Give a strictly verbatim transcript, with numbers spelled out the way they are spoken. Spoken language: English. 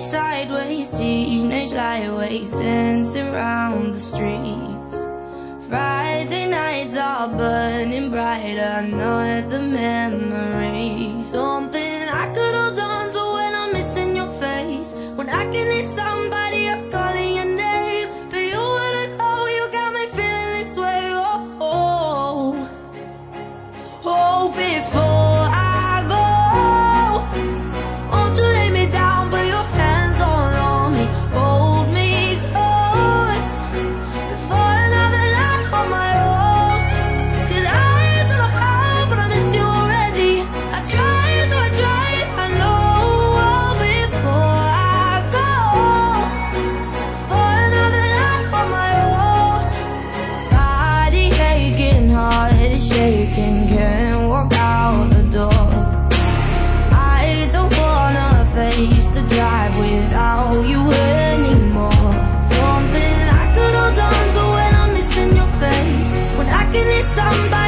sideways, teenage lightweights dancing round the streets. Friday nights are burning brighter, not the memories. Something I could hold on to when I'm missing your face, when I can hear somebody else calling your name. But you wouldn't know, you got me feeling this way. Oh, oh, oh, before I go, won't you lay me down, put your hands all on me, hold me close, before another night on my own. Cause I don't know how, but I miss you already. I try to, I try, I know. Before I go, for another night on my own. Body aching, heart is shaking, can't walk out the door. I don't wanna face the drive without you anymore. Something I could hold on to when I'm missing your face, when I can hear somebody